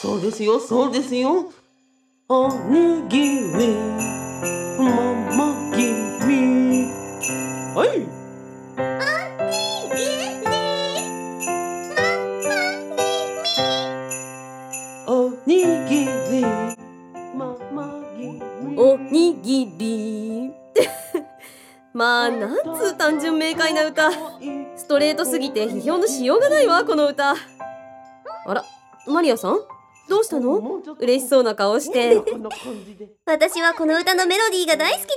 そうですよ、そうですよ。おにぎり、ももぎり。はい。おにぎり、ももぎり。 おにぎり。まあ、なんつう単純明快な歌。ストレートすぎて批評のしようがないわ、この歌。あら、マリアさん、どうしたの？嬉しそうな顔して。 私はこの歌のメロディーが大好きでして。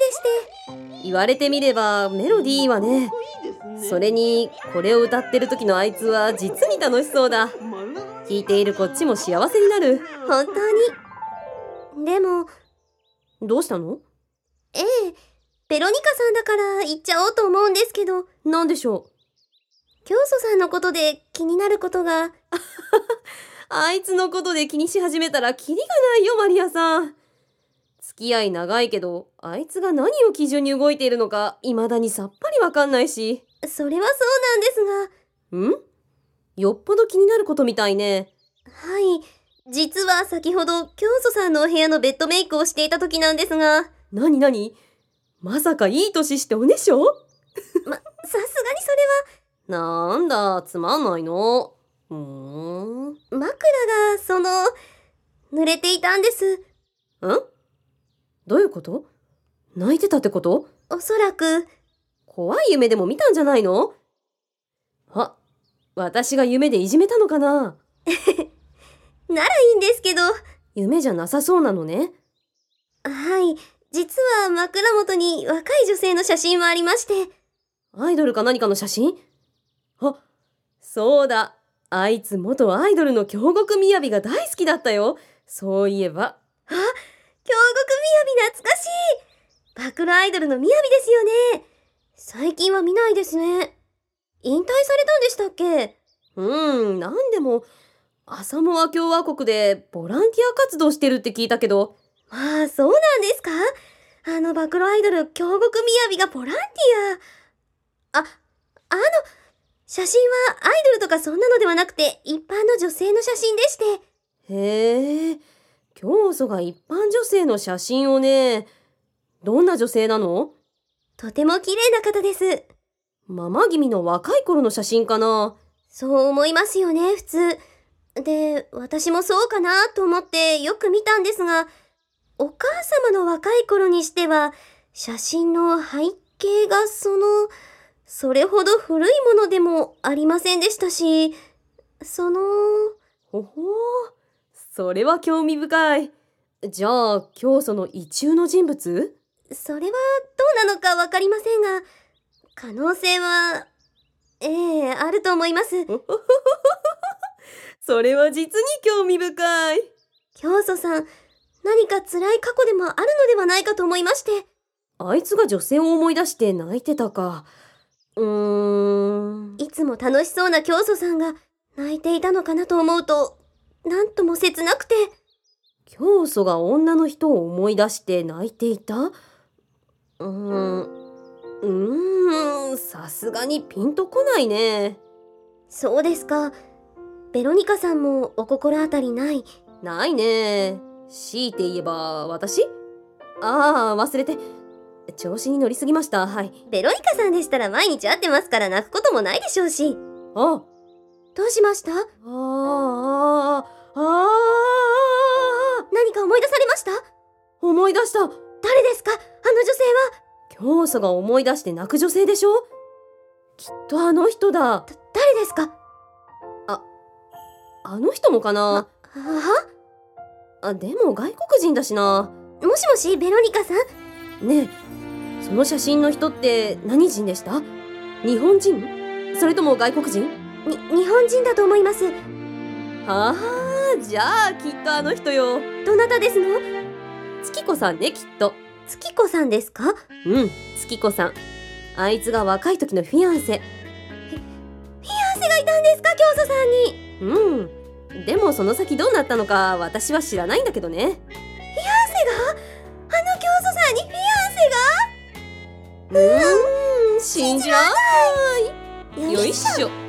言われてみればメロディーはね。それにこれを歌ってる時のあいつは実に楽しそうだ。聴いているこっちも幸せになる。 本当に。でも、 どうしたの？ ええ、ベロニカさんだから言っちゃおうと思うんですけど。 なんでしょう？ 教祖さんのことで気になることが。 あいつのことで気にし始めたらキリがないよ、マリアさん。付き合い長いけど、あいつが何を基準に動いているのか未だにさっぱりわかんないし。 それはそうなんですが。よっぽど気になることみたいね。 はい。実は先ほど教祖さんのお部屋のベッドメイクをしていた時なんですが。 なになに？まさかいい年しておねしょ？ さすがにそれは。なんだ、つまんないの。 枕が濡れていたんです。 どういうこと？泣いてたってこと？ おそらく。 怖い夢でも見たんじゃないの？あ、私が夢でいじめたのかな？ ならいいんですけど。 夢じゃなさそうなのね。 はい。実は枕元に若い女性の写真もありまして。 アイドルか何かの写真？あ、そうだ。あいつ元アイドルの京極みやびが大好きだったよ。そういえば。 京極みやび懐かしい。暴露アイドルのみやびですよね。最近は見ないですね。引退されたんでしたっけ？ なんでもアサモア共和国でボランティア活動してるって聞いたけど。 まあ、そうなんですか？暴露アイドル京極みやびがボランティア。写真はアイドルとかそんなのではなくて一般の女性の写真でして。 へえ、教祖が一般女性の写真をね。どんな女性なの？ とても綺麗な方です。 ママ君の若い頃の写真かな？ そう思いますよね、普通。で、私もそうかなと思ってよく見たんですが、お母様の若い頃にしては、写真の背景がそれほど古いものでもありませんでしたし、 ほほー、それは興味深い。じゃあ、教祖の意中の人物？ それはどうなのかわかりませんが、可能性は、あると思います。 それは実に興味深い。 教祖さん、何か辛い過去でもあるのではないかと思いまして。 あいつが女性を思い出して泣いてたか。 いつも楽しそうな教祖さんが泣いていたのかなと思うと、なんとも切なくて。 教祖が女の人を思い出して泣いていた？さすがにピンとこないね。 そうですか。ベロニカさんもお心当たりない？ ないね。強いて言えば私？忘れて。調子に乗りすぎました。はい。 ベロニカさんでしたら毎日会ってますから泣くこともないでしょうし。 どうしました？何か思い出されました？ 思い出した。 誰ですか？あの女性は。 教祖が思い出して泣く女性でしょ？きっとあの人だ。 誰ですか？ あの人もかな？でも外国人だしな。 もしもし、ベロニカさん？ねえ、その写真の人って何人でした？日本人？それとも外国人？ 日本人だと思います。 じゃあきっとあの人よ。 どなたですの？ 月子さんね、きっと。 月子さんですか？ 月子さん。あいつが若い時のフィアンセ。 フィアンセがいたんですか、教祖さんに？でもその先どうなったのか私は知らないんだけどね。 フィアンセが？あの教祖さんにフィアンセが？ 信じらんない。よいしょ。